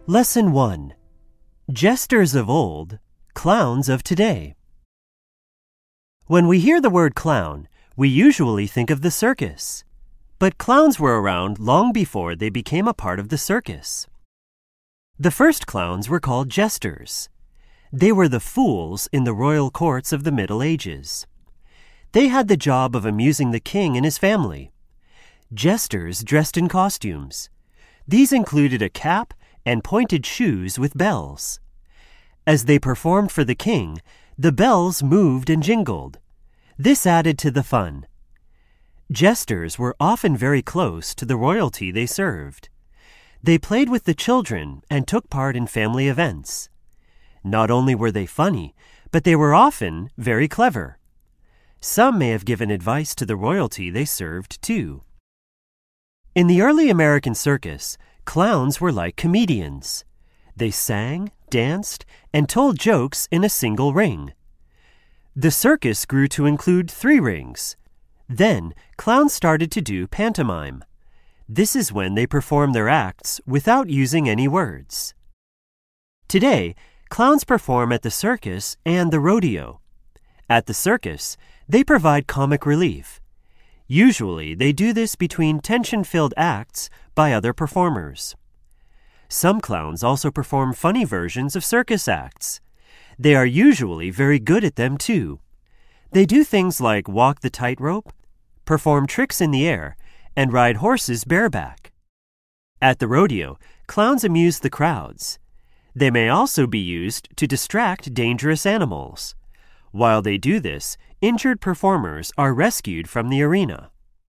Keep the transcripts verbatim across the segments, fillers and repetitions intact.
Lesson one. Jesters of old, clowns of today. When we hear the word clown, we usually think of the circus. But clowns were around long before they became a part of the circus. The first clowns were called jesters. They were the fools in the royal courts of the Middle Ages. They had the job of amusing the king and his family. Jesters dressed in costumes. These included a cap and pointed shoes with bells. As they performed for the king, the bells moved and jingled. This added to the fun. Jesters were often very close to the royalty they served. They played with the children and took part in family events. Not only were they funny, but they were often very clever. Some may have given advice to the royalty they served, too. In the early American circus, clowns were like comedians. They sang, danced, and told jokes in a single ring. The circus grew to include three rings. Then, clowns started to do pantomime. This is when they perform their acts without using any words. Today, clowns perform at the circus and the rodeo. At the circus, they provide comic relief. Usually, they do this between tension-filled acts by other performers. Some clowns also perform funny versions of circus acts. They are usually very good at them, too. They do things like walk the tightrope, perform tricks in the air, and ride horses bareback. At the rodeo, clowns amuse the crowds. They may also be used to distract dangerous animals. While they do this, injured performers are rescued from the arena.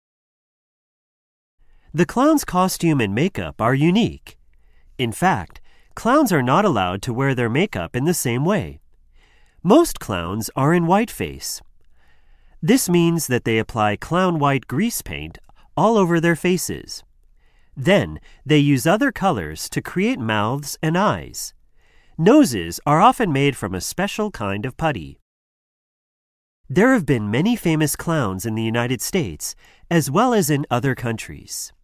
The clown's costume and makeup are unique. In fact, clowns are not allowed to wear their makeup in the same way. Most clowns are in whiteface. This means that they apply clown white grease paint all over their faces. Then, they use other colors to create mouths and eyes. Noses are often made from a special kind of putty. There have been many famous clowns in the United States, as well as in other countries.